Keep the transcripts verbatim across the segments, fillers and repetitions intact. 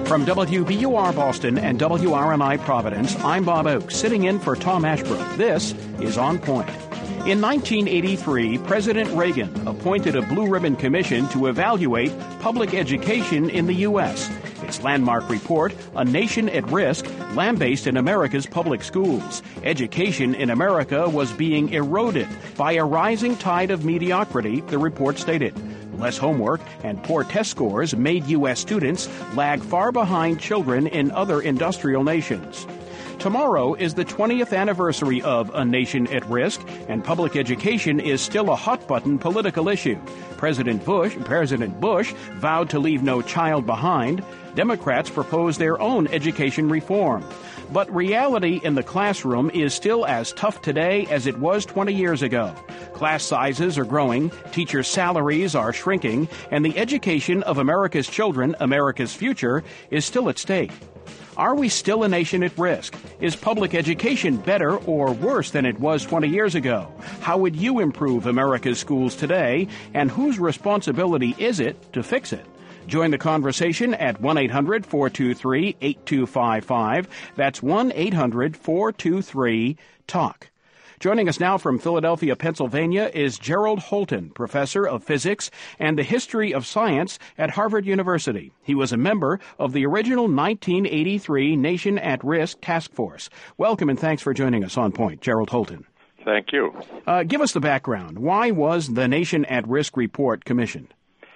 From W B U R Boston and W R M I Providence, I'm Bob Oakes, sitting in for Tom Ashbrook. This is On Point. In nineteen eighty-three, President Reagan appointed a Blue Ribbon Commission to evaluate public education in the U S Its landmark report, A Nation at Risk, lambasted America's public schools. Education in America was being eroded by a rising tide of mediocrity, the report stated. Less homework and poor test scores made U S students lag far behind children in other industrial nations. Tomorrow is the twentieth anniversary of A Nation at Risk, and public education is still a hot-button political issue. President Bush, President Bush vowed to leave no child behind. Democrats propose their own education reform. But reality in the classroom is still as tough today as it was twenty years ago. Class sizes are growing, teachers' salaries are shrinking, and the education of America's children, America's future, is still at stake. Are we still a nation at risk? Is public education better or worse than it was twenty years ago? How would you improve America's schools today, and whose responsibility is it to fix it? Join the conversation at one eight hundred four two three eight two five five. That's one eight hundred four two three talk. Joining us now from Philadelphia, Pennsylvania, is Gerald Holton, professor of physics and the history of science at Harvard University. He was a member of the original nineteen eighty-three Nation at Risk Task Force. Welcome and thanks for joining us on Point, Gerald Holton. Thank you. Uh, give us the background. Why was the Nation at Risk report commissioned?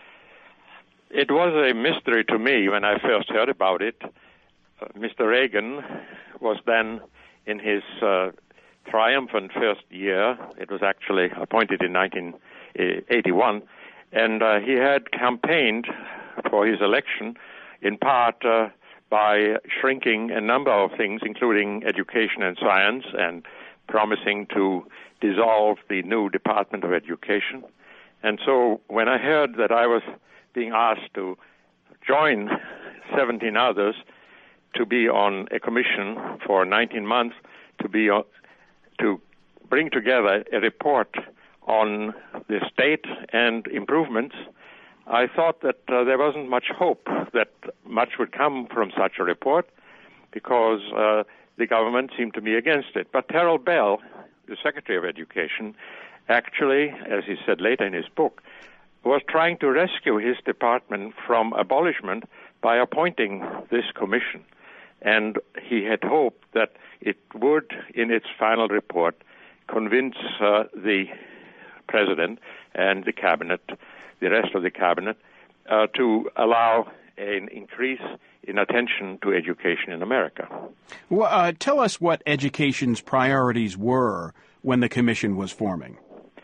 It was a mystery to me when I first heard about it. Uh, Mister Reagan was then in his uh, triumphant first year. It was actually appointed in nineteen eighty-one, and uh, he had campaigned for his election in part uh, by shrinking a number of things, including education and science, and promising to dissolve the new Department of Education. And so when I heard that I was being asked to join seventeen others to be on a commission for nineteen months to be on, to bring together a report on the state and improvements, I thought that uh, there wasn't much hope that much would come from such a report because uh, the government seemed to be against it. But Terrell Bell, the Secretary of Education, actually, as he said later in his book, was trying to rescue his department from abolishment by appointing this commission. And he had hoped that it would, in its final report, convince uh, the president and the cabinet, the rest of the cabinet, uh, to allow an increase in attention to education in America. Well, uh, tell us what education's priorities were when the commission was forming.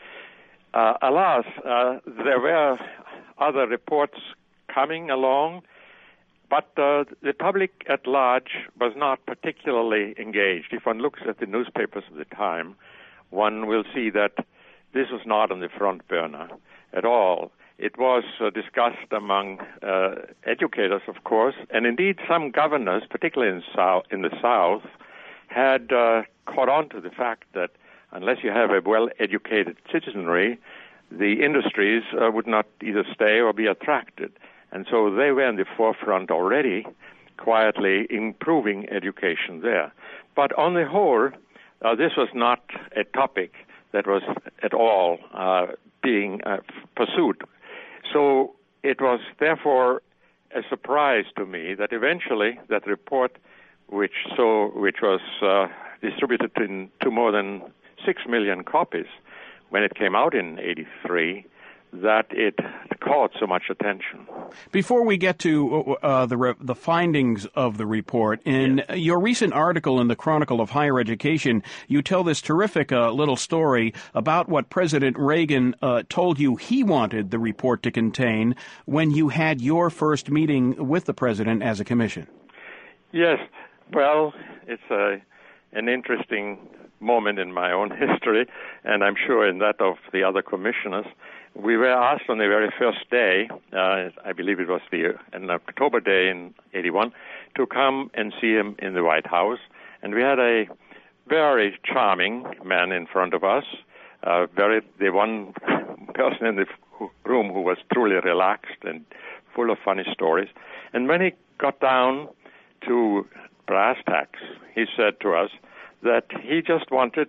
Uh, alas, uh, there were other reports coming along, but uh, the public at large was not particularly engaged. If one looks at the newspapers of the time, one will see that this was not on the front burner at all. It was uh, discussed among uh, educators, of course, and indeed some governors, particularly in, South, in the South, had uh, caught on to the fact that unless you have a well-educated citizenry, the industries uh, would not either stay or be attracted. And so they were in the forefront already, quietly improving education there. But on the whole, uh, this was not a topic that was at all uh, being uh, pursued. So it was therefore a surprise to me that eventually that report, which so which was uh, distributed in, to more than six million copies when it came out in eighty-three, that it caught so much attention. Before we get to uh, the re- the findings of the report, in yes. your recent article in the Chronicle of Higher Education, you tell this terrific uh, little story about what President Reagan uh, told you he wanted the report to contain when you had your first meeting with the president as a commission. Yes. Well, it's a, an interesting moment in my own history, and I'm sure in that of the other commissioners. We were asked on the very first day, uh, I believe it was the an October day in eighty-one, to come and see him in the White House. And we had a very charming man in front of us, uh, very the one person in the room who was truly relaxed and full of funny stories. And when he got down to brass tacks, he said to us that he just wanted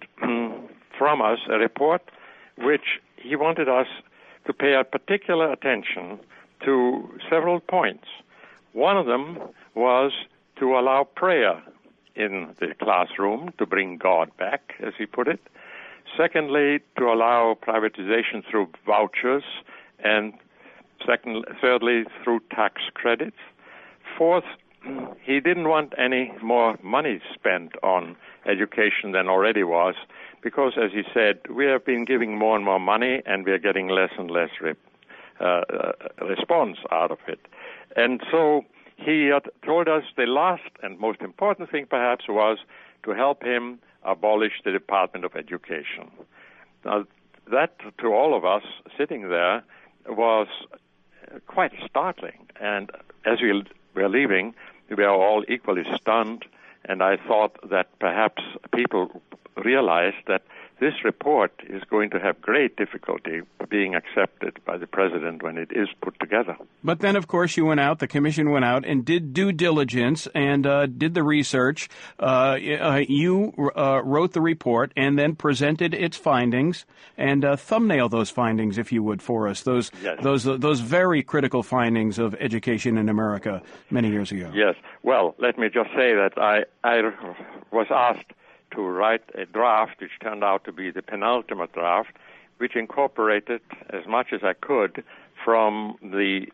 from us a report which he wanted us to pay a particular attention to several points. One of them was to allow prayer in the classroom to bring God back, as he put it. Secondly, to allow privatization through vouchers, and second, thirdly, through tax credits. Fourth, he didn't want any more money spent on education than already was, because, as he said, we have been giving more and more money, and we are getting less and less re- uh, response out of it. And so he had told us the last and most important thing, perhaps, was to help him abolish the Department of Education. Now, that, to all of us sitting there, was quite startling. And as we were leaving, we were all equally stunned, and I thought that perhaps people realized that this report is going to have great difficulty being accepted by the president when it is put together. But then, of course, you went out, the commission went out and did due diligence and uh, did the research. Uh, uh, you uh, wrote the report and then presented its findings, and uh, thumbnail those findings, if you would, for us, those, yes. those, uh, those very critical findings of education in America many years ago. Yes. Well, let me just say that I, I was asked to write a draft, which turned out to be the penultimate draft, which incorporated as much as I could from the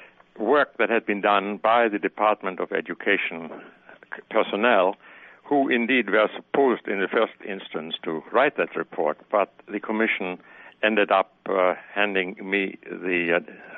work that had been done by the Department of Education personnel, who indeed were supposed in the first instance to write that report, but the commission ended up uh, handing me the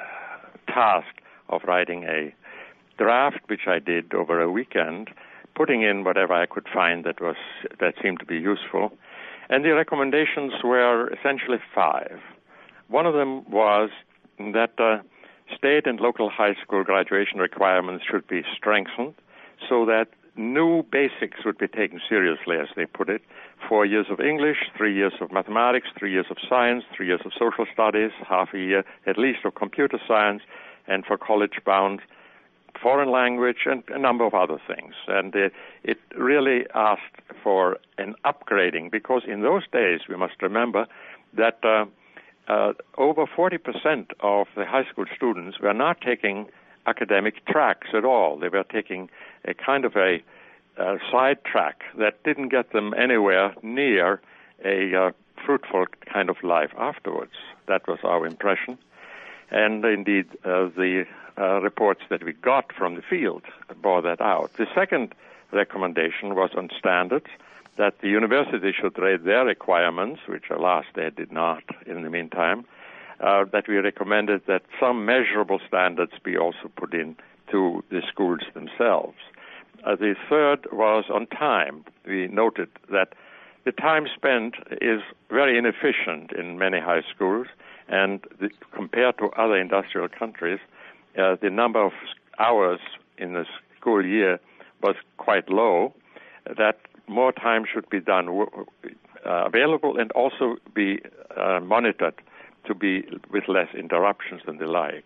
uh, task of writing a draft, which I did over a weekend, putting in whatever I could find that was that seemed to be useful. And the recommendations were essentially five. One of them was that uh, state and local high school graduation requirements should be strengthened so that new basics would be taken seriously, as they put it. Four years of English, three years of mathematics, three years of science, three years of social studies, half a year at least of computer science, and for college-bound foreign language, and a number of other things. And uh, it really asked for an upgrading, because in those days, we must remember that uh, uh, over forty percent of the high school students were not taking academic tracks at all. They were taking a kind of a uh, side track that didn't get them anywhere near a uh, fruitful kind of life afterwards. That was our impression. And indeed, uh, the uh, reports that we got from the field bore that out. The second recommendation was on standards, that the university should raise their requirements, which alas they did not in the meantime, uh, that we recommended that some measurable standards be also put in to the schools themselves. Uh, the third was on time. We noted that the time spent is very inefficient in many high schools, and the, compared to other industrial countries, uh, the number of hours in the school year was quite low, that more time should be done uh, available and also be uh, monitored to be with less interruptions than the like.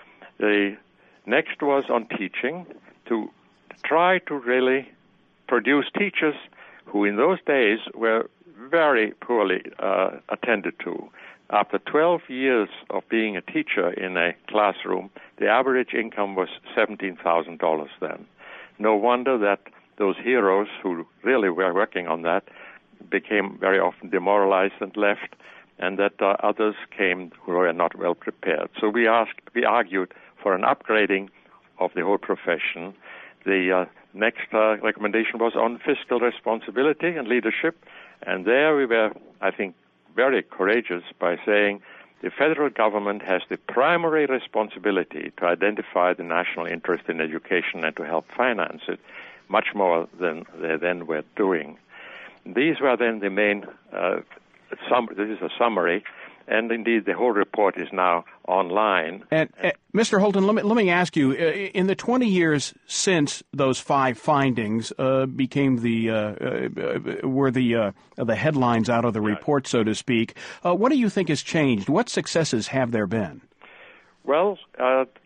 The next was on teaching, to try to really produce teachers who in those days were very poorly uh, attended to. After twelve years of being a teacher in a classroom, the average income was seventeen thousand dollars then. No wonder that those heroes who really were working on that became very often demoralized and left, and that uh, others came who were not well prepared. So we asked, we argued for an upgrading of the whole profession. The uh, next uh, recommendation was on fiscal responsibility and leadership, and there we were, I think, very courageous by saying the federal government has the primary responsibility to identify the national interest in education and to help finance it, much more than they then were doing. These were then the main, uh, sum- this is a summary, and indeed the whole report is now online. And, uh, Mister Holton, let me, let me ask you, uh, in the twenty years since those five findings uh, became the, uh, uh, were the, uh, the headlines out of the report, so to speak, uh, what do you think has changed? What successes have there been? Well, uh,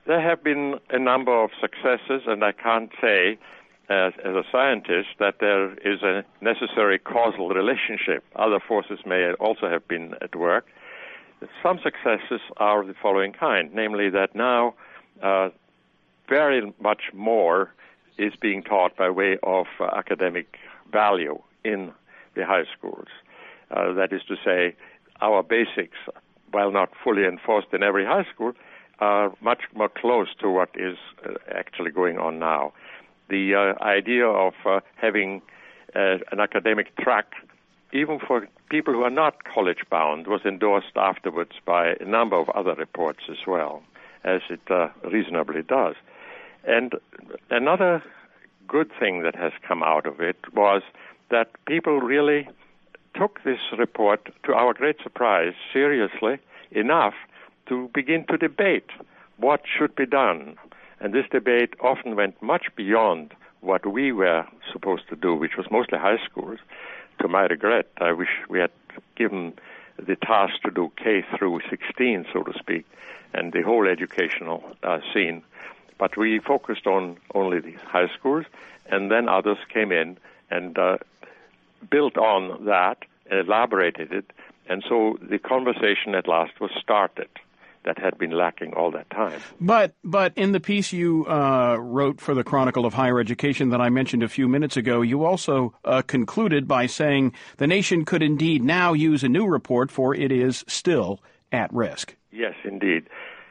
there have been a number of successes, and I can't say, as, as a scientist, that there is a necessary causal relationship. Other forces may also have been at work. Some successes are the following kind, namely that now uh, very much more is being taught by way of uh, academic value in the high schools. Uh, that is to say, our basics, while not fully enforced in every high school, are much more close to what is uh, actually going on now. The uh, idea of uh, having uh, an academic track, even for people who are not college-bound, was endorsed afterwards by a number of other reports as well, as it uh, reasonably does. And another good thing that has come out of it was that people really took this report, to our great surprise, seriously enough to begin to debate what should be done. And this debate often went much beyond what we were supposed to do, which was mostly high schools. To my regret, I wish we had given the task to do K through sixteen, so to speak, and the whole educational uh, scene. But we focused on only the high schools, and then others came in and uh, built on that, elaborated it, and so the conversation at last was started that had been lacking all that time. But but in the piece you uh, wrote for the Chronicle of Higher Education that I mentioned a few minutes ago, you also uh, concluded by saying the nation could indeed now use a new report, for it is still at risk. Yes, indeed.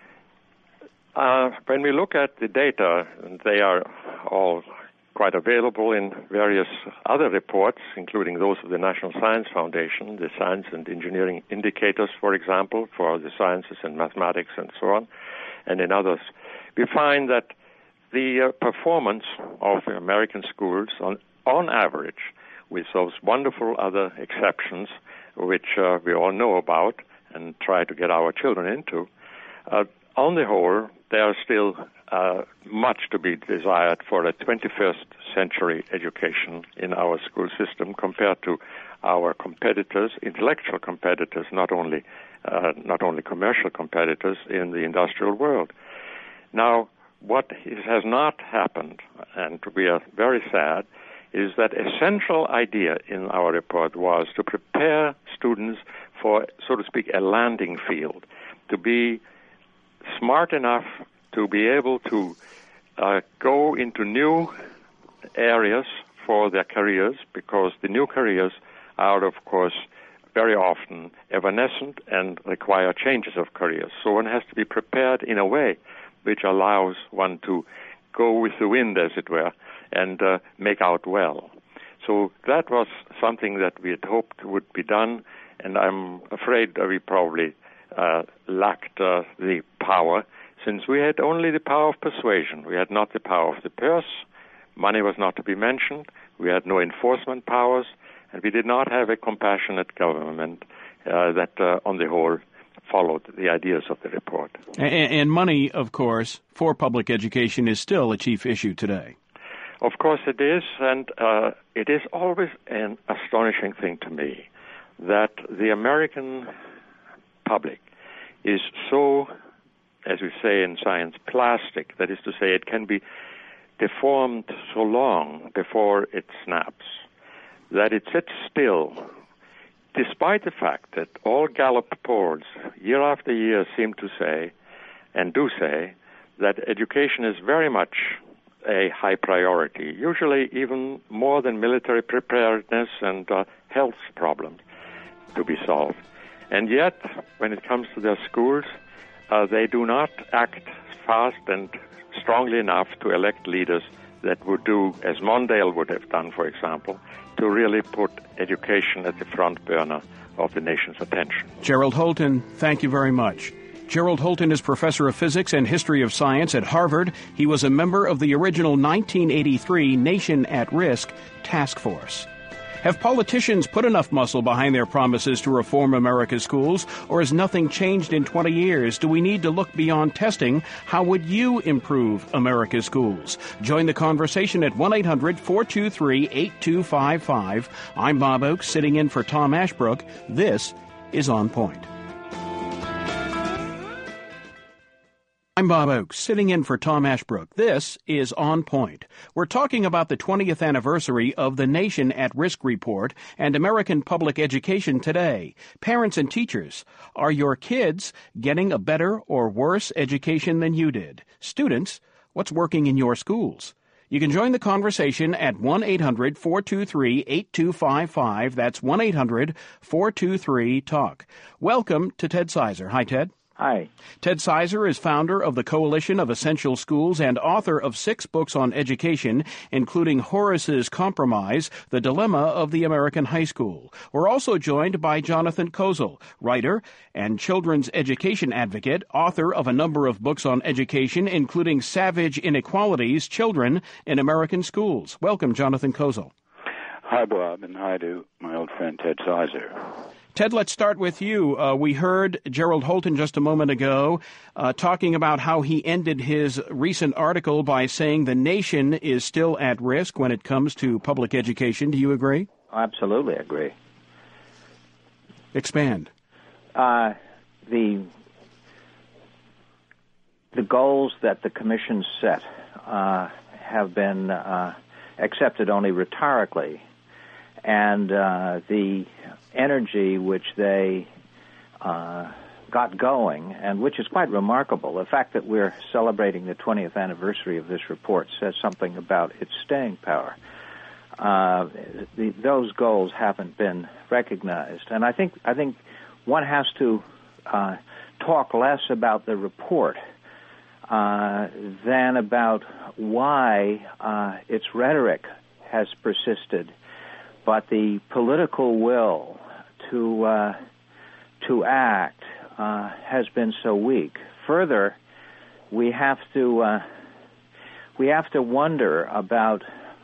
Uh, when we look at the data, and they are all quite available in various other reports, including those of the National Science Foundation, the Science and Engineering Indicators, for example, for the sciences and mathematics and so on, and in others, we find that the uh, performance of American schools, on, on average, with those wonderful other exceptions, which uh, we all know about and try to get our children into, uh, on the whole, there are still uh, much to be desired for a twenty-first century education in our school system compared to our competitors, intellectual competitors, not only uh, not only commercial competitors in the industrial world. Now, what has not happened, and we are very sad, is that essential idea in our report was to prepare students for, so to speak, a landing field, to be smart enough to be able to uh, go into new areas for their careers, because the new careers are, of course, very often evanescent and require changes of careers. So one has to be prepared in a way which allows one to go with the wind, as it were, and uh, make out well. So that was something that we had hoped would be done, and I'm afraid that we probably Uh, lacked uh, the power, since we had only the power of persuasion. We had not the power of the purse. Money was not to be mentioned. We had no enforcement powers, and we did not have a compassionate government uh, that, uh, on the whole, followed the ideas of the report. And, and money, of course, for public education is still a chief issue today. Of course it is, and uh, it is always an astonishing thing to me that the American public is so, as we say in science, plastic. That is to say, it can be deformed so long before it snaps, that it sits still, despite the fact that all Gallup polls, year after year, seem to say, and do say, that education is very much a high priority, usually even more than military preparedness and uh, health problems to be solved. And yet, when it comes to their schools, uh, they do not act fast and strongly enough to elect leaders that would do, as Mondale would have done, for example, to really put education at the front burner of the nation's attention. Gerald Holton, thank you very much. Gerald Holton is professor of physics and history of science at Harvard. He was a member of the original nineteen eighty-three Nation at Risk Task Force. Have politicians put enough muscle behind their promises to reform America's schools, or has nothing changed in twenty years? Do we need to look beyond testing? How would you improve America's schools? Join the conversation at one eight hundred four two three eight two five five. I'm Bob Oakes, sitting in for Tom Ashbrook. This is On Point. I'm Bob Oakes, sitting in for Tom Ashbrook. This is On Point. We're talking about the twentieth anniversary of the Nation at Risk Report and American Public Education Today. Parents and teachers, are your kids getting a better or worse education than you did? Students, what's working in your schools? You can join the conversation at one eight hundred four two three eight two five five. That's one eight hundred four two three talk. Welcome to Ted Sizer. Hi, Ted. Hi. Ted Sizer is founder of the Coalition of Essential Schools and author of six books on education, including Horace's Compromise, The Dilemma of the American High School. We're also joined by Jonathan Kozol, writer and children's education advocate, author of a number of books on education, including Savage Inequalities, Children in American Schools. Welcome, Jonathan Kozol. Hi, Bob, and hi to my old friend Ted Sizer. Ted, let's start with you. Uh, we heard Gerald Holton just a moment ago uh, talking about how he ended his recent article by saying the nation is still at risk when it comes to public education. Do you agree? Absolutely agree. Expand. Uh, the the goals that the Commission set uh, have been uh, accepted only rhetorically, and uh, the energy which they uh, got going, and which is quite remarkable. The fact that we're celebrating the twentieth anniversary of this report says something about its staying power. Uh, the, those goals haven't been recognized, and I think I think one has to uh, talk less about the report uh, than about why uh, its rhetoric has persisted, but the political will to uh, to act uh, has been so weak. Further, we have to uh, we have to wonder about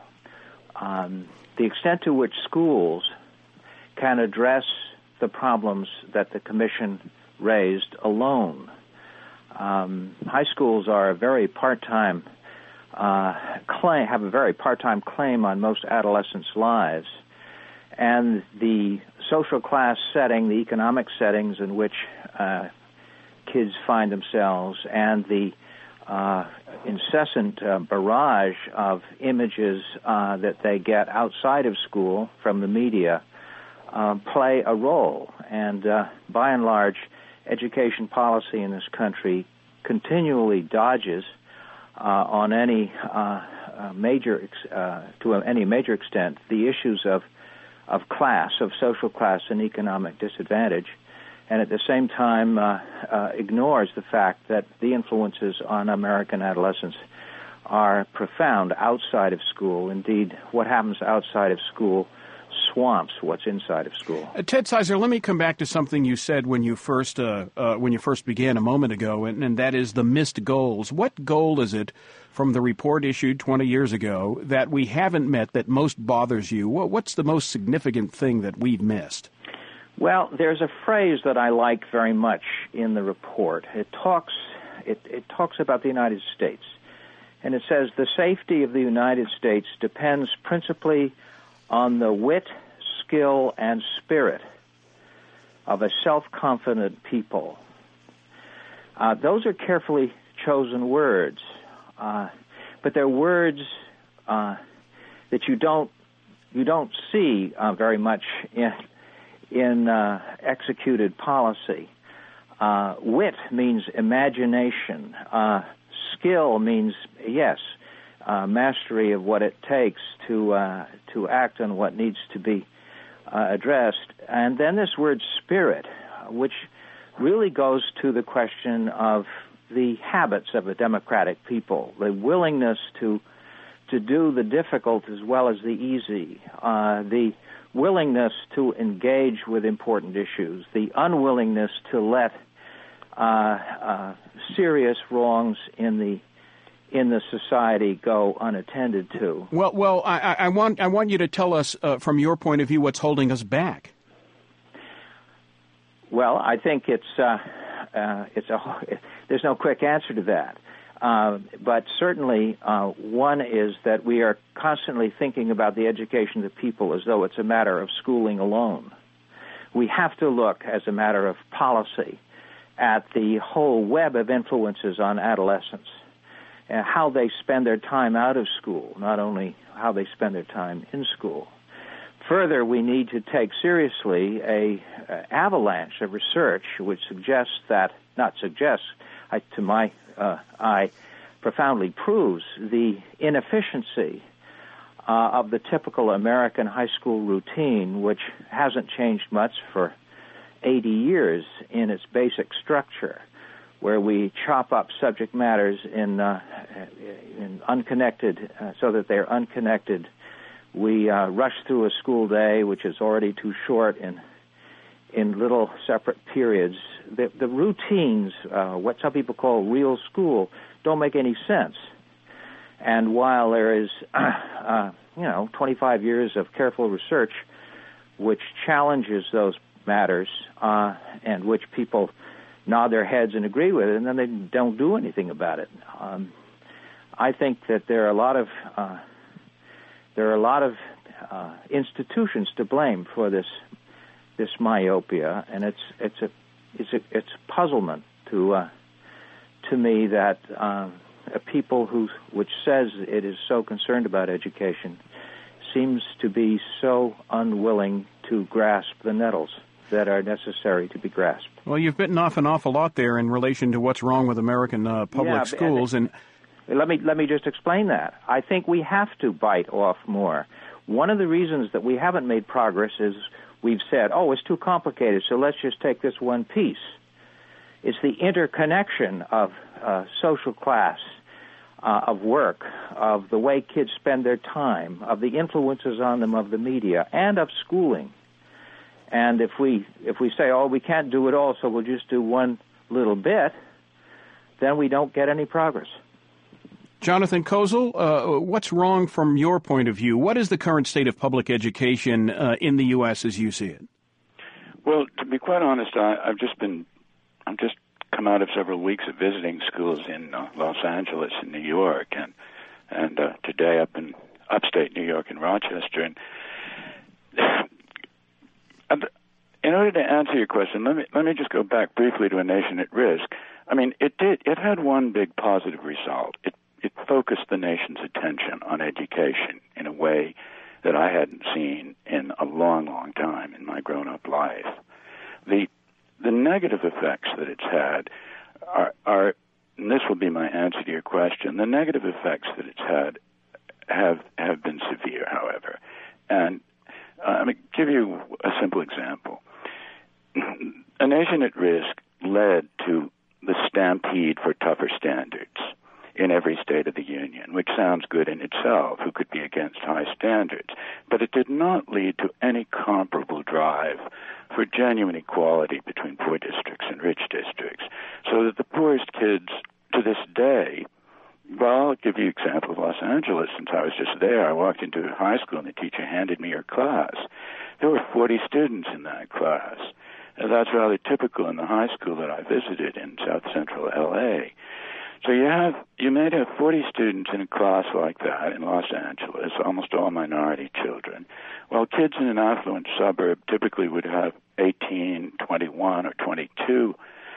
um, the extent to which schools can address the problems that the Commission raised alone. Um, high schools are a very part-time uh, claim have a very part-time claim on most adolescents' lives. And the social class setting, the economic settings in which uh, kids find themselves, and the uh, incessant uh, barrage of images uh, that they get outside of school from the media uh, play a role. And uh, by and large, education policy in this country continually dodges uh, on any uh, uh, major, ex- uh, to any major extent, the issues of of class, of social class and economic disadvantage, and at the same time uh, uh, ignores the fact that the influences on American adolescents are profound outside of school. Indeed, what happens outside of school swamps what's inside of school. Uh, Ted Sizer, let me come back to something you said when you first uh, uh, when you first began a moment ago, and, and that is the missed goals. What goal is it from the report issued twenty years ago that we haven't met that most bothers you? What, what's the most significant thing that we've missed? Well, there's a phrase that I like very much in the report. It talks it, it talks about the United States, and it says the safety of the United States depends principally on the wit, skill, and spirit of a self-confident people. Uh, those are carefully chosen words, uh, but they're words uh, that you don't you don't see uh, very much in in uh, executed policy. Uh, wit means imagination. Uh, skill means yes. Uh, mastery of what it takes to uh, to act on what needs to be uh, addressed. And then this word spirit, which really goes to the question of the habits of a democratic people, the willingness to to do the difficult as well as the easy, uh, the willingness to engage with important issues, the unwillingness to let uh, uh, serious wrongs in the in the society go unattended to. Well, well, I, I want I want you to tell us uh, from your point of view what's holding us back. Well, I think it's uh, uh, it's a there's no quick answer to that, uh, but certainly uh, one is that we are constantly thinking about the education of the people as though it's a matter of schooling alone. We have to look as a matter of policy at the whole web of influences on adolescents, and how they spend their time out of school, not only how they spend their time in school. Further, we need to take seriously a, a avalanche of research which suggests that, not suggests, I, to my uh, eye, profoundly proves the inefficiency uh, of the typical American high school routine, which hasn't changed much for eighty years in its basic structure, where we chop up subject matters in, uh, in unconnected, uh, so that they're unconnected. We uh, rush through a school day, which is already too short, in in little separate periods. The, the routines, uh, what some people call real school, don't make any sense. And while there is, uh, uh, you know, twenty-five years of careful research which challenges those matters uh, and which people nod their heads and agree with it, and then they don't do anything about it. Um, I think that there are a lot of uh, there are a lot of uh, institutions to blame for this this myopia, and it's it's a it's a it's puzzlement to uh, to me that uh, a people who which says it is so concerned about education seems to be so unwilling to grasp the nettles that are necessary to be grasped. Well, you've bitten off an awful lot there in relation to what's wrong with American uh, public yeah, schools, and, and let me let me just explain that. I think we have to bite off more. One of the reasons that we haven't made progress is we've said, "Oh, it's too complicated, so let's just take this one piece." It's the interconnection of uh, social class, uh, of work, of the way kids spend their time, of the influences on them of the media, and of schooling. And if we if we say, oh, we can't do it all, so we'll just do one little bit, then we don't get any progress. Jonathan Kozol, uh, what's wrong from your point of view? What is the current state of public education uh, in the U S as you see it? Well, to be quite honest, I, I've just been, I've just come out of several weeks of visiting schools in uh, Los Angeles and New York, and and uh, today up in upstate New York in Rochester. And in order to answer your question, let me let me just go back briefly to A Nation at Risk. I mean, it did it had one big positive result. It it focused the nation's attention on education in a way that I hadn't seen in a long, long time in my grown-up life. The the negative effects that it's had are, are and this will be my answer to your question, the negative effects that it's had have have been severe, however. And uh, I'm going to give you a simple example. A Nation at Risk led to the stampede for tougher standards in every state of the union, which sounds good in itself. Who could be against high standards? But it did not lead to any comparable drive for genuine equality between poor districts and rich districts, so that the poorest kids to this day, well, I'll give you an example of Los Angeles. Since I was just there, I walked into high school and the teacher handed me her class. There were forty students in that class. And that's rather typical in the high school that I visited in South Central L A. So you have you may have forty students in a class like that in Los Angeles, almost all minority children, while kids in an affluent suburb typically would have eighteen, twenty-one, or twenty-two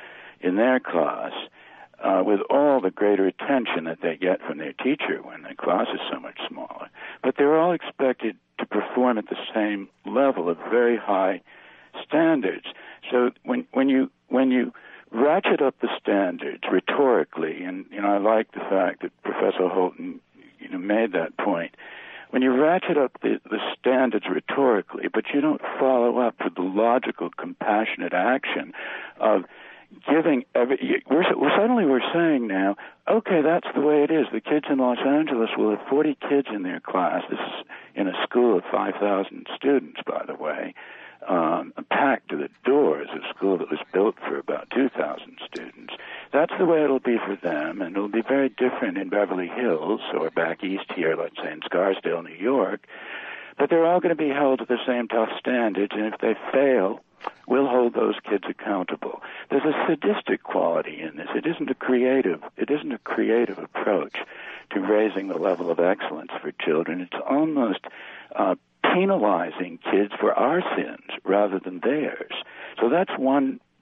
in their class, uh, with all the greater attention that they get from their teacher when the class is so much smaller. But they're all expected to perform at the same level of very high standards. So when when you when you ratchet up the standards rhetorically, and you know I like the fact that Professor Holton you know made that point. When you ratchet up the, the standards rhetorically, but you don't follow up with the logical, compassionate action of giving every, we're, we're suddenly we're saying now, okay, that's the way it is. The kids in Los Angeles will have forty kids in their class. This is in a school of five thousand students, by the way. Um, packed to the doors, a school that was built for about two thousand students. That's the way it'll be for them, and it'll be very different in Beverly Hills or back east here, let's say in Scarsdale, New York. But they're all going to be held to the same tough standards, and if they fail, we'll hold those kids accountable. There's a sadistic quality in this. It isn't a creative, it isn't a creative approach to raising the level of excellence for children. It's almost uh, penalizing kids for our sins rather than theirs. So that's one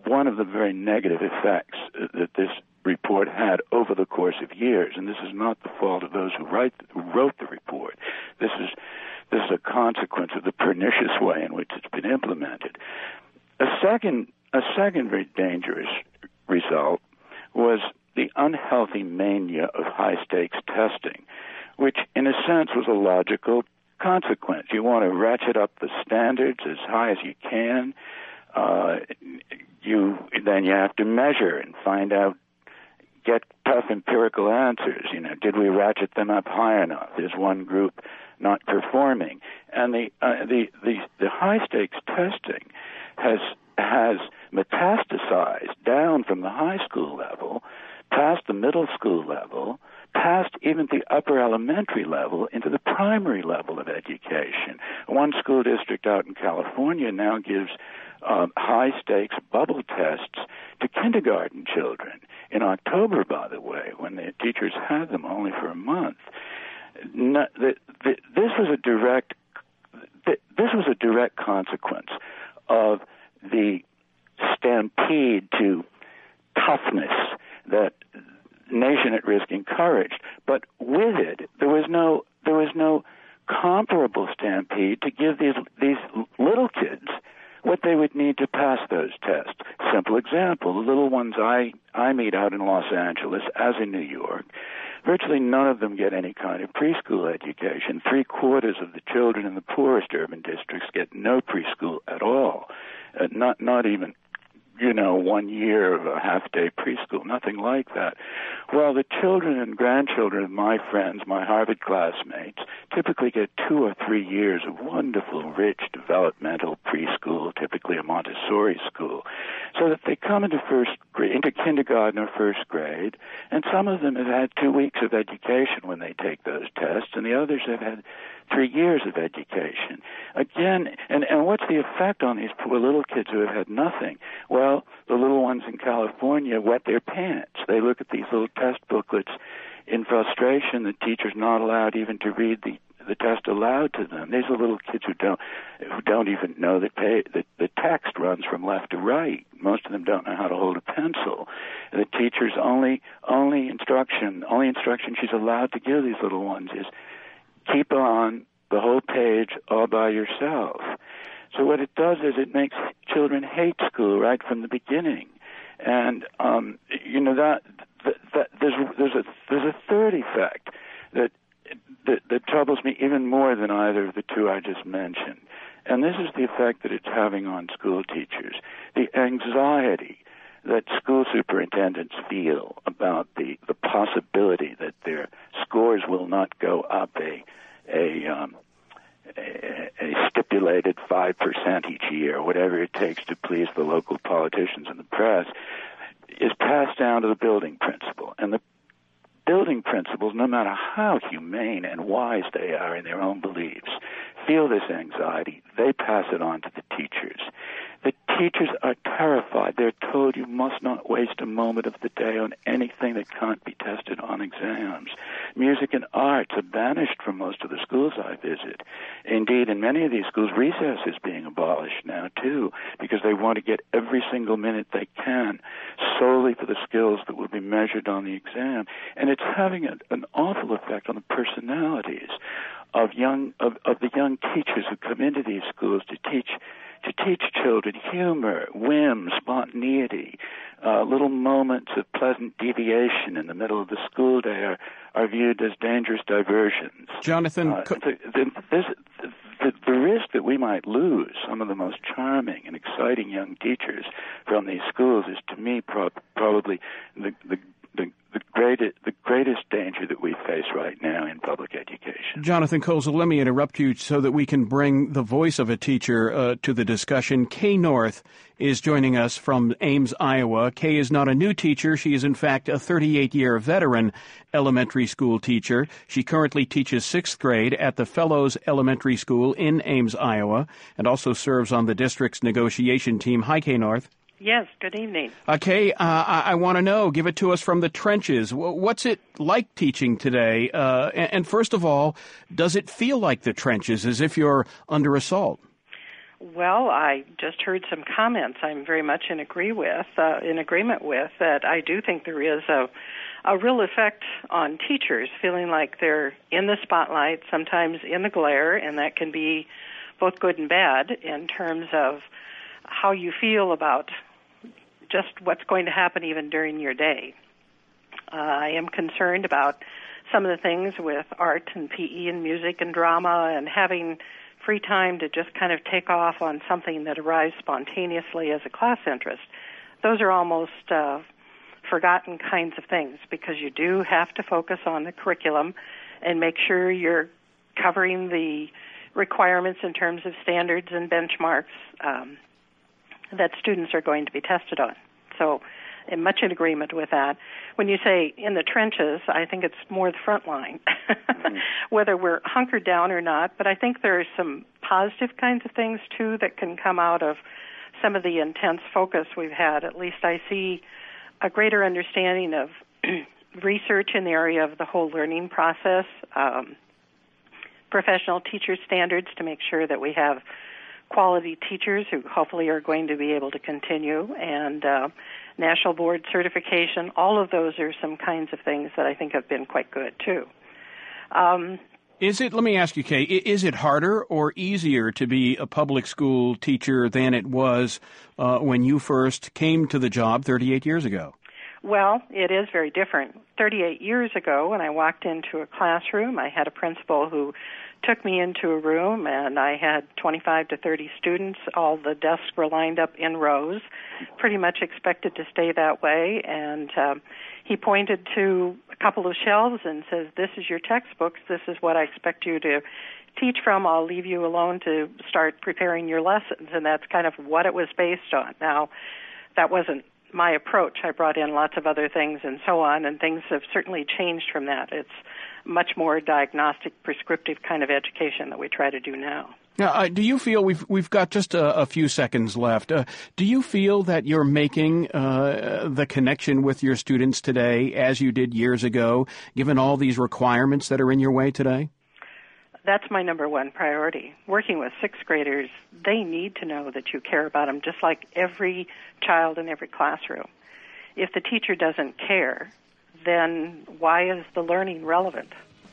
one of the very negative effects that this report had over the course of years, and this is not the fault of those who write who wrote the report. This is this is a consequence of the pernicious way in which it's been implemented. A second a second very dangerous result was the unhealthy mania of high-stakes testing, which in a sense was a logical consequence. You want to ratchet up the standards as high as you can. Uh, you then you have to measure and find out, get tough empirical answers. You know, did we ratchet them up high enough? Is one group not performing? And the uh, the, the the high stakes testing has has metastasized down from the high school level, past the middle school level, past even the upper elementary level into the primary level of education. One school district out in California now gives uh, high-stakes bubble tests to kindergarten children in October, by the way, when the teachers had them only for a month. No, the, the, this was a direct the, this was a direct consequence of the stampede to toughness that Nation at Risk encouraged, but with it there was no there was no comparable stampede to give these these little kids what they would need to pass those tests. Simple example: the little ones I I meet out in Los Angeles, as in New York, virtually none of them get any kind of preschool education. Three quarters of the children in the poorest urban districts get no preschool at all, uh, not not even. you know, one year of a half-day preschool, nothing like that. Well, the children and grandchildren of my friends, my Harvard classmates, typically get two or three years of wonderful, rich, developmental preschool, typically a Montessori school, so that they come into first grade, into kindergarten or first grade, and some of them have had two weeks of education when they take those tests, and the others have had three years of education. Again, and, and what's the effect on these poor little kids who have had nothing? Well, the little ones in California wet their pants. They look at these little test booklets in frustration. The teacher's not allowed even to read the, the test aloud to them. These are little kids who don't who don't even know that pay, the, the text runs from left to right. Most of them don't know how to hold a pencil. The teacher's only only instruction, only instruction she's allowed to give these little ones is keep on the whole page all by yourself. So what it does is it makes children hate school right from the beginning. And, um, you know, that, that, that there's, there's, a, there's a third effect that, that, that troubles me even more than either of the two I just mentioned. And this is the effect that it's having on school teachers. The anxiety that school superintendents feel about the, the possibility that their scores will not go up a a, um, a, a stipulated five percent each year, whatever it takes to please the local politicians and the press, is passed down to the building principal. And the building principals, no matter how humane and wise they are in their own beliefs, feel this anxiety. They pass it on to the teachers. The teachers are terrified. They're told you must not waste a moment of the day on anything that can't be tested on exams. Music and arts are banished from most of the schools I visit. Indeed, in many of these schools, recess is being abolished now, too, because they want to get every single minute they can solely for the skills that will be measured on the exam. And it's having a, an awful effect on the personalities of young of, of the young teachers who come into these schools to teach to teach children humor, whim, spontaneity, uh, little moments of pleasant deviation in the middle of the school day are, are viewed as dangerous diversions. Jonathan, uh, the, the, this, the, the risk that we might lose some of the most charming and exciting young teachers from these schools is, to me, pro- probably the, the The, the greatest the greatest danger that we face right now in public education. Jonathan Kozol, let me interrupt you so that we can bring the voice of a teacher uh, to the discussion. Kay North is joining us from Ames, Iowa. Kay is not a new teacher. She is, in fact, a thirty-eight-year veteran elementary school teacher. She currently teaches sixth grade at the Fellows Elementary School in Ames, Iowa, and also serves on the district's negotiation team. Hi, Kay North. Yes, good evening. Okay, uh, I, I want to know, give it to us from the trenches. What's it like teaching today? Uh, and, and first of all, does it feel like the trenches, as if you're under assault? Well, I just heard some comments I'm very much in agree with, uh, in agreement with, that I do think there is a, a real effect on teachers feeling like they're in the spotlight, sometimes in the glare, and that can be both good and bad in terms of how you feel about just what's going to happen even during your day. Uh, I am concerned about some of the things with art and P E and music and drama and having free time to just kind of take off on something that arrives spontaneously as a class interest. Those are almost uh, forgotten kinds of things because you do have to focus on the curriculum and make sure you're covering the requirements in terms of standards and benchmarks um, that students are going to be tested on. So I'm much in agreement with that. When you say in the trenches, I think it's more the front line, mm-hmm. whether we're hunkered down or not. But I think there are some positive kinds of things, too, that can come out of some of the intense focus we've had. At least I see a greater understanding of research in the area of the whole learning process, um, professional teacher standards to make sure that we have quality teachers who hopefully are going to be able to continue, and uh, national board certification. All of those are some kinds of things that I think have been quite good, too. Um, is it, let me ask you, Kay, is it harder or easier to be a public school teacher than it was uh, when you first came to the job thirty-eight years ago? Well, it is very different. thirty-eight years ago, when I walked into a classroom, I had a principal who took me into a room, and I had twenty-five to thirty students. All the desks were lined up in rows, pretty much expected to stay that way. And um, he pointed to a couple of shelves and says, "This is your textbooks. This is what I expect you to teach from. I'll leave you alone to start preparing your lessons." And that's kind of what it was based on. Now, that wasn't my approach. I brought in lots of other things and so on, and things have certainly changed from that. It's much more diagnostic, prescriptive kind of education that we try to do now. Now, uh, do you feel we've we've got just a, a few seconds left? Uh, do you feel that you're making uh, the connection with your students today as you did years ago, given all these requirements that are in your way today? That's my number one priority. Working with sixth graders, they need to know that you care about them, just like every child in every classroom. If the teacher doesn't care, then why is the learning relevant?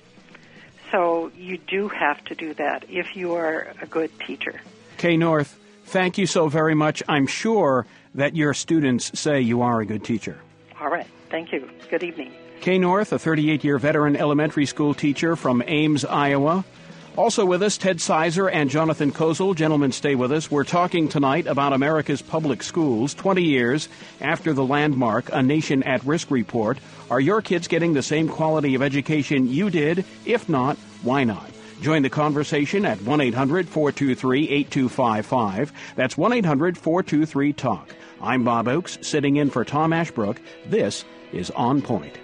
So you do have to do that if you are a good teacher. Kay North, thank you so very much. I'm sure that your students say you are a good teacher. All right. Thank you. Good evening. Kay North, a thirty-eight-year veteran elementary school teacher from Ames, Iowa. Also with us, Ted Sizer and Jonathan Kozel. Gentlemen, stay with us. We're talking tonight about America's public schools, twenty years after the landmark A Nation at Risk report. Are your kids getting the same quality of education you did? If not, why not? Join the conversation at one eight hundred four two three eight two five five. That's one eight hundred four two three talk. I'm Bob Oakes, sitting in for Tom Ashbrook. This is On Point.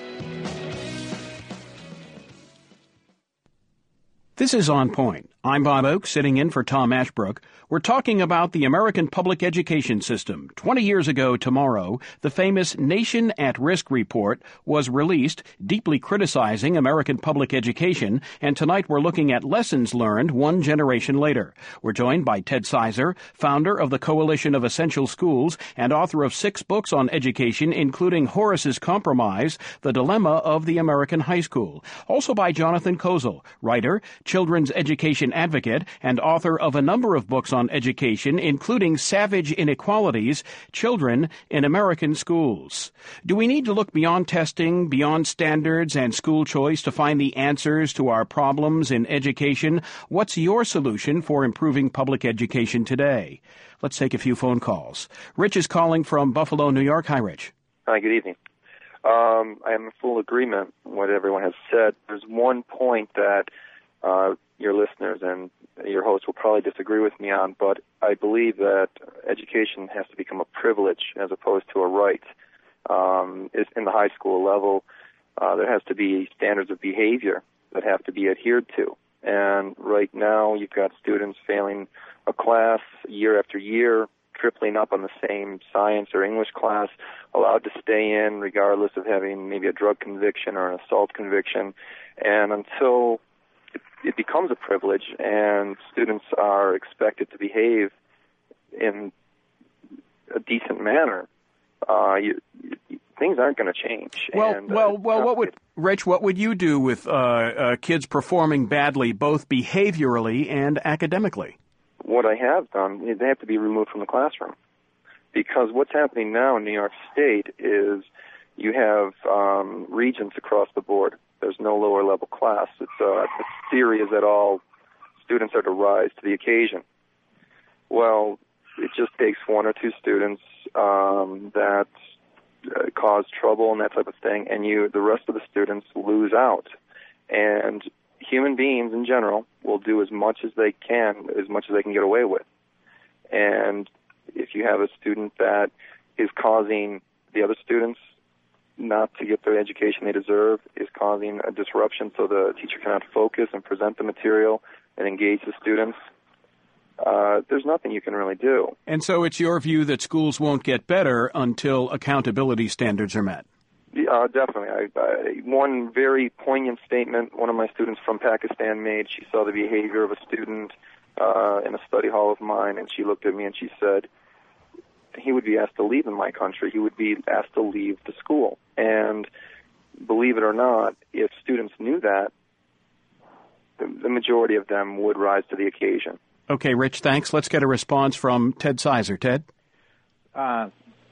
This is On Point. I'm Bob Oakes, sitting in for Tom Ashbrook. We're talking about the American public education system. Twenty years ago tomorrow, the famous Nation at Risk report was released, deeply criticizing American public education, and tonight we're looking at lessons learned one generation later. We're joined by Ted Sizer, founder of the Coalition of Essential Schools and author of six books on education, including Horace's Compromise, The Dilemma of the American High School. Also by Jonathan Kozel, writer, children's education advocate, and author of a number of books on education, including Savage Inequalities, Children in American Schools. Do we need to look beyond testing, beyond standards and school choice to find the answers to our problems in education? What's your solution for improving public education today? Let's take a few phone calls. Rich is calling from Buffalo, New York. Hi, Rich. Hi, good evening. Um, I am in full agreement with what everyone has said. There's one point that uh, your listeners and your host will probably disagree with me on, but I believe that education has to become a privilege as opposed to a right. Um, in the high school level, uh, there has to be standards of behavior that have to be adhered to. And right now, you've got students failing a class year after year, tripling up on the same science or English class, allowed to stay in regardless of having maybe a drug conviction or an assault conviction. And until it becomes a privilege, and students are expected to behave in a decent manner, uh, you, you, things aren't going to change. Well, and, well, uh, well. What would Rich? What would you do with uh, uh, kids performing badly, both behaviorally and academically? What I have done is they have to be removed from the classroom, because what's happening now in New York State is you have um, regions across the board. There's no lower level class. It's uh, the theory is that all students are to rise to the occasion. Well, it just takes one or two students um, that uh, cause trouble and that type of thing, and you, the rest of the students lose out. And human beings in general will do as much as they can, as much as they can get away with. And if you have a student that is causing the other students not to get the education they deserve, is causing a disruption so the teacher cannot focus and present the material and engage the students, uh, there's nothing you can really do. And so it's your view that schools won't get better until accountability standards are met? Uh, definitely. I, I, one very poignant statement one of my students from Pakistan made. She saw the behavior of a student uh, in a study hall of mine, and she looked at me and she said, he would be asked to leave in my country. He would be asked to leave the school. And believe it or not, if students knew that, the, the majority of them would rise to the occasion. Okay, Rich, thanks. Let's get a response from Ted Sizer. Ted? Uh,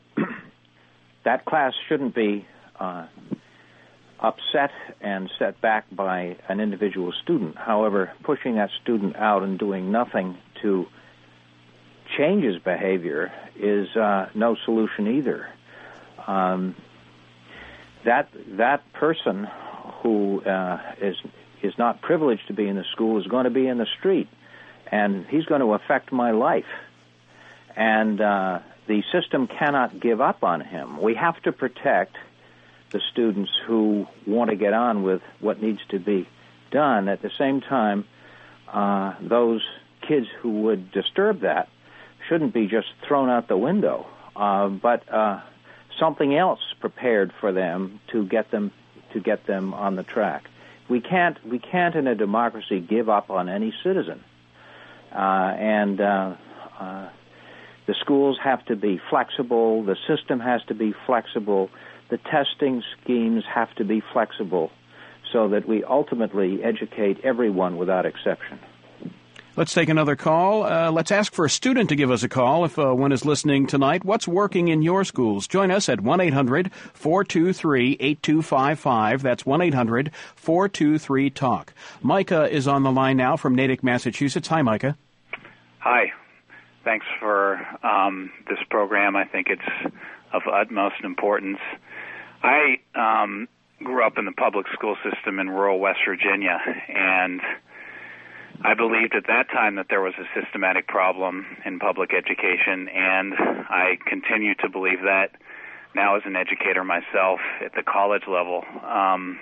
that class shouldn't be uh, upset and set back by an individual student. However, pushing that student out and doing nothing to change his behavior is uh, no solution either. Um, that that person who uh, is is not privileged to be in the school is going to be in the street, and he's going to affect my life. And uh, the system cannot give up on him. We have to protect the students who want to get on with what needs to be done. At the same time, uh, those kids who would disturb that shouldn't be just thrown out the window, uh, but uh, something else prepared for them to get them to get them on the track. We can't we can't in a democracy give up on any citizen, uh, and uh, uh, the schools have to be flexible. The system has to be flexible. The testing schemes have to be flexible, so that we ultimately educate everyone without exception. Let's take another call. Uh, let's ask for a student to give us a call if uh, one is listening tonight. What's working in your schools? Join us at one eight hundred four two three eight two five five. That's one eight hundred four two three talk. Micah is on the line now from Natick, Massachusetts. Hi, Micah. Hi. Thanks for um, this program. I think it's of utmost importance. I um, grew up in the public school system in rural West Virginia, and I believed at that time that there was a systematic problem in public education, and I continue to believe that now as an educator myself at the college level. Um,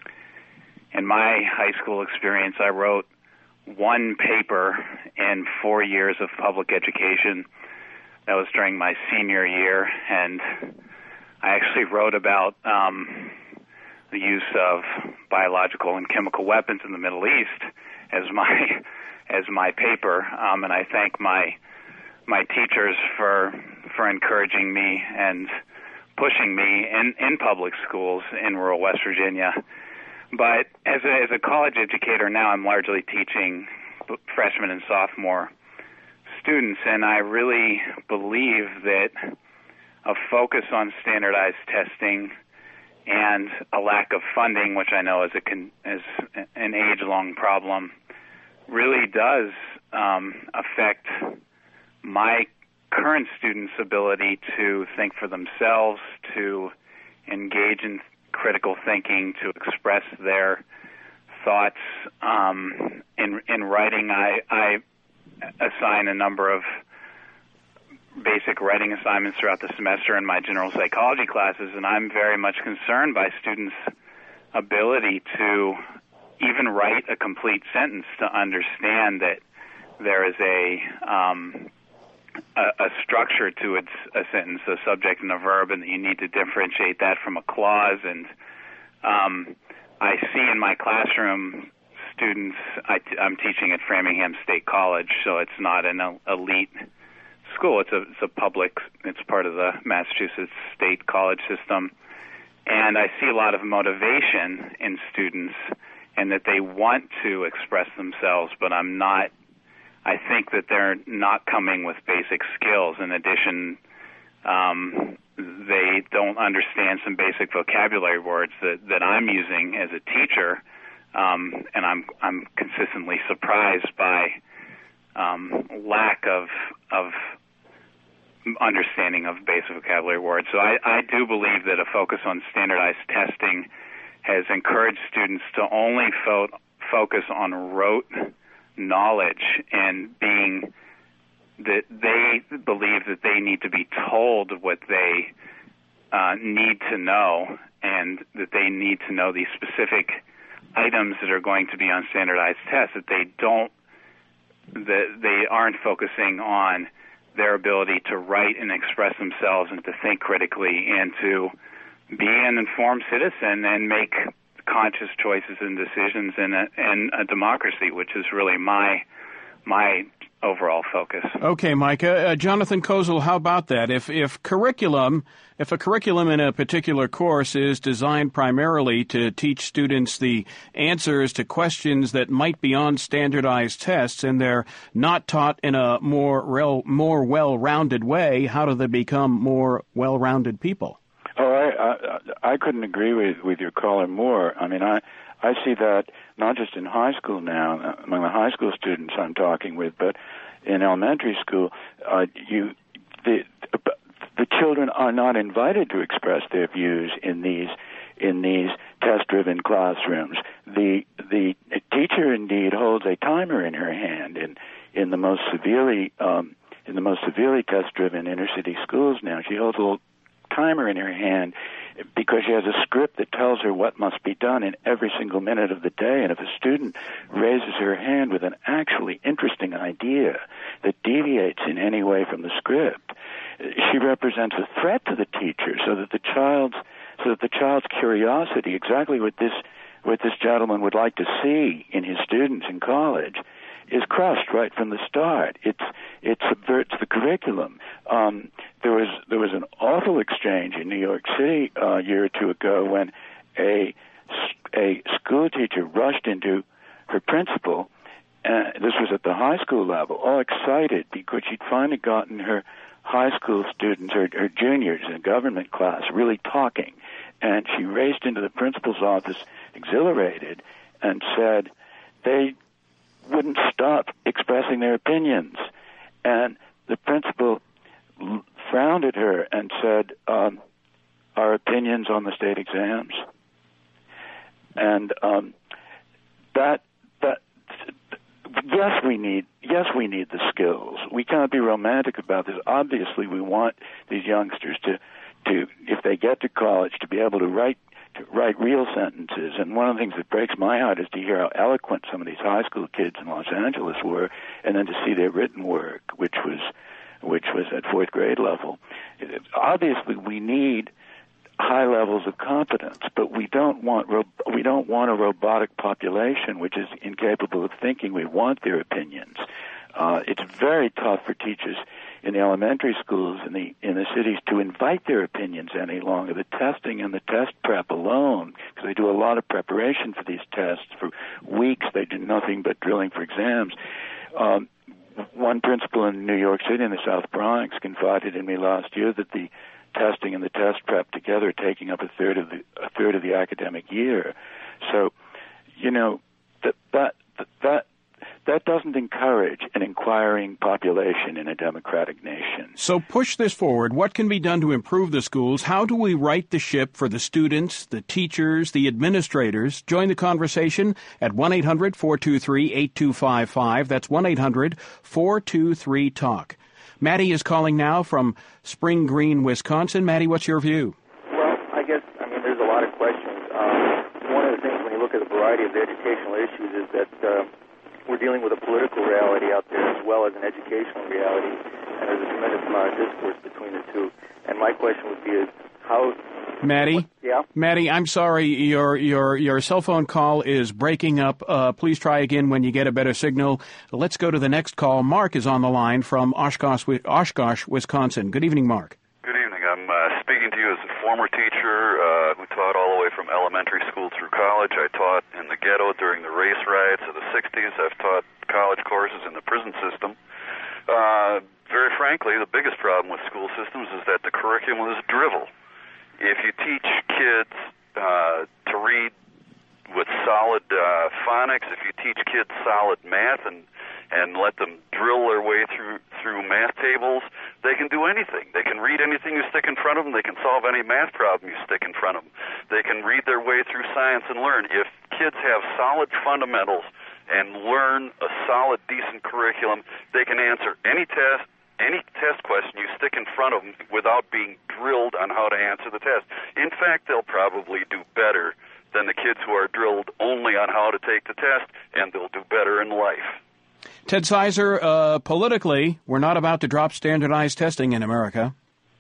in my high school experience, I wrote one paper in four years of public education. That was during my senior year, and I actually wrote about um, the use of biological and chemical weapons in the Middle East as my as my paper, um, and I thank my my teachers for for encouraging me and pushing me in, in public schools in rural West Virginia. But as a, as a college educator now, I'm largely teaching freshman and sophomore students, and I really believe that a focus on standardized testing and a lack of funding, which I know is, a con- is an age-long problem, really does um, affect my current students' ability to think for themselves, to engage in critical thinking, to express their thoughts. Um, in, in writing, I, I assign a number of basic writing assignments throughout the semester in my general psychology classes, and I'm very much concerned by students' ability to even write a complete sentence, to understand that there is a um, a, a structure to its a sentence, a subject and a verb, and that you need to differentiate that from a clause. And um, I see in my classroom students, I t- I'm teaching at Framingham State College, so it's not an el- elite school. It's a, it's a public, it's part of the Massachusetts State College system. And I see a lot of motivation in students and that they want to express themselves, but I'm not, I think that they're not coming with basic skills. In addition, um, they don't understand some basic vocabulary words that, that I'm using as a teacher, um, and I'm I'm consistently surprised by um, lack of of understanding of basic vocabulary words. So I, I do believe that a focus on standardized testing has encouraged students to only fo- focus on rote knowledge and being that they believe that they need to be told what they uh, need to know, and that they need to know these specific items that are going to be on standardized tests, that they don't, that they aren't focusing on their ability to write and express themselves and to think critically and to be an informed citizen and make conscious choices and decisions in a, in a democracy, which is really my my overall focus. Okay, Micah. Uh, Jonathan Kozol, how about that? If if curriculum, if a curriculum in a particular course is designed primarily to teach students the answers to questions that might be on standardized tests, and they're not taught in a more rel, more well-rounded way, how do they become more well-rounded people? Oh, I, I I couldn't agree with with your caller more. I mean, I I see that not just in high school now, among the high school students I'm talking with, but in elementary school, uh, you the the children are not invited to express their views in these in these test-driven classrooms. The the teacher indeed holds a timer in her hand in in the most severely um, in the most severely test-driven inner-city schools now. She holds a little timer in her hand because she has a script that tells her what must be done in every single minute of the day. And if a student raises her hand with an actually interesting idea that deviates in any way from the script, she represents a threat to the teacher, so that the child's so that the child's curiosity, exactly what this what this gentleman would like to see in his students in college, is crushed right from the start. It's it subverts the curriculum. Um, there was there was an awful exchange in New York City uh, a year or two ago when a a school teacher rushed into her principal. Uh, this was at the high school level, all excited because she'd finally gotten her high school students, her, her juniors in a government class, really talking. And she raced into the principal's office, exhilarated, and said they wouldn't stop expressing their opinions. And the principal l- frowned at her and said, um, our opinions on the state exams. And um, that, that, yes, we need, yes, we need the skills. We cannot be romantic about this. Obviously, we want these youngsters to, to, if they get to college, to be able to write to write real sentences. And one of the things that breaks my heart is to hear how eloquent some of these high school kids in Los Angeles were, and then to see their written work, which was which was at fourth grade level. It, obviously, we need high levels of competence, but we don't want ro- we don't want a robotic population which is incapable of thinking. We want their opinions. Uh, it's very tough for teachers in the elementary schools in the in the cities to invite their opinions any longer. The testing and the test prep alone, because they do a lot of preparation for these tests for weeks. They do nothing but drilling for exams. Um, one principal in New York City in the South Bronx confided in me last year that the testing and the test prep together are taking up a third of the a third of the academic year. So, you know, that that that. That doesn't encourage an inquiring population in a democratic nation. So push this forward. What can be done to improve the schools? How do we right the ship for the students, the teachers, the administrators? Join the conversation at one eight hundred four two three eight two five five. That's one eight hundred four two three talk. Maddie is calling now from Spring Green, Wisconsin. Maddie, what's your view? Well, I guess, I mean, there's a lot of questions. Um, one of the things when you look at a variety of the educational issues is that uh, we're dealing with a political reality out there as well as an educational reality, and there's a tremendous amount of discourse between the two. And my question would be, is how... Maddie? Yeah? Maddie, I'm sorry, your your your cell phone call is breaking up. Uh, please try again when you get a better signal. Let's go to the next call. Mark is on the line from Oshkosh, Oshkosh, Wisconsin. Good evening, Mark. Good evening. I'm uh, speaking to you as a former teacher uh, who taught all the way from elementary school through college. I taught in the ghetto during the race riots of the sixties. I've taught college courses in the prison system. Uh, very frankly, the biggest problem with school systems is that the curriculum is drivel. If you teach kids uh, to read with solid uh, phonics, if you teach kids solid math and and let them drill their way through through math tables, they can do anything. They can read anything you stick in front of them. They can solve any math problem you stick in front of them. They can read their way through science and learn. If kids have solid fundamentals and learn a solid, decent curriculum, they can answer any test, any test question you stick in front of them without being drilled on how to answer the test. In fact, they'll probably do better than the kids who are drilled only on how to take the test, and they'll do better in life. Ted Sizer, uh, politically, we're not about to drop standardized testing in America.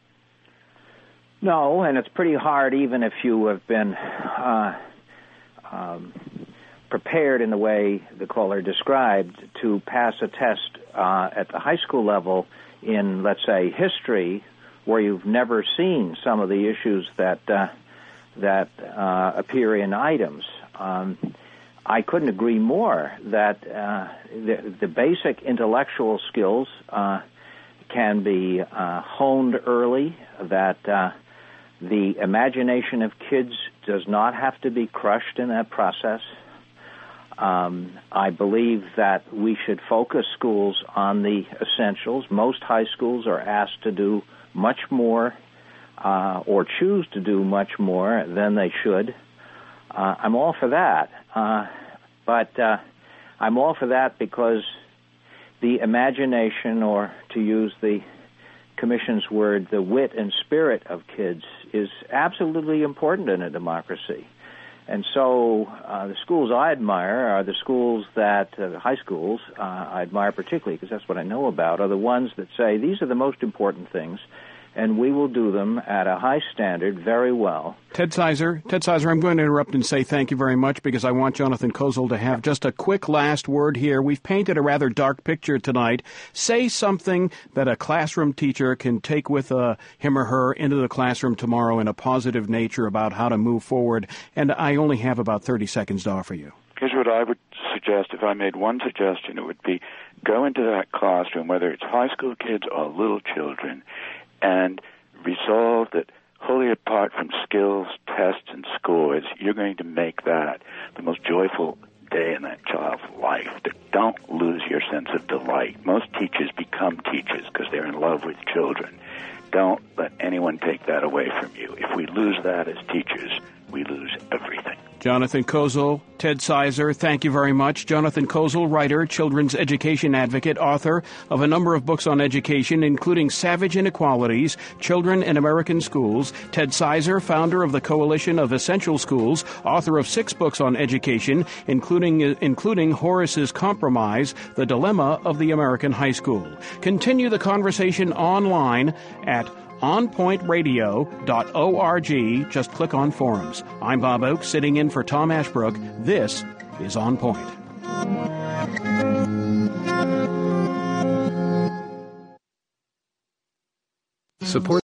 No, and it's pretty hard, even if you have been uh, um, prepared in the way the caller described, to pass a test uh, at the high school level in, let's say, history, where you've never seen some of the issues that uh, that uh, appear in items. Um, I couldn't agree more that uh, the, the basic intellectual skills uh, can be uh, honed early, that uh, the imagination of kids does not have to be crushed in that process. Um, I believe that we should focus schools on the essentials. Most high schools are asked to do much more uh, or choose to do much more than they should. Uh, I'm all for that, uh, but uh, I'm all for that because the imagination, or to use the Commission's word, the wit and spirit of kids is absolutely important in a democracy. And so uh, the schools I admire are the schools that, uh, the high schools uh, I admire particularly, because that's what I know about, are the ones that say these are the most important things, and we will do them at a high standard very well. Ted Sizer, Ted Sizer, I'm going to interrupt and say thank you very much because I want Jonathan Kozol to have just a quick last word here. We've painted a rather dark picture tonight. Say something that a classroom teacher can take with uh, him or her into the classroom tomorrow in a positive nature about how to move forward. And I only have about thirty seconds to offer you. Here's what I would suggest. If I made one suggestion, it would be go into that classroom, whether it's high school kids or little children, and resolve that wholly apart from skills, tests, and scores, you're going to make that the most joyful day in that child's life. Don't lose your sense of delight. Most teachers become teachers because they're in love with children. Don't let anyone take that away from you. If we lose that as teachers, we lose everything. Jonathan Kozol, Ted Sizer, thank you very much. Jonathan Kozol, writer, children's education advocate, author of a number of books on education, including Savage Inequalities, Children in American Schools. Ted Sizer, founder of the Coalition of Essential Schools, author of six books on education, including including Horace's Compromise, The Dilemma of the American High School. Continue the conversation online at on point radio dot org. Just click on forums. I'm Bob Oakes, sitting in for Tom Ashbrook. This is On Point. Support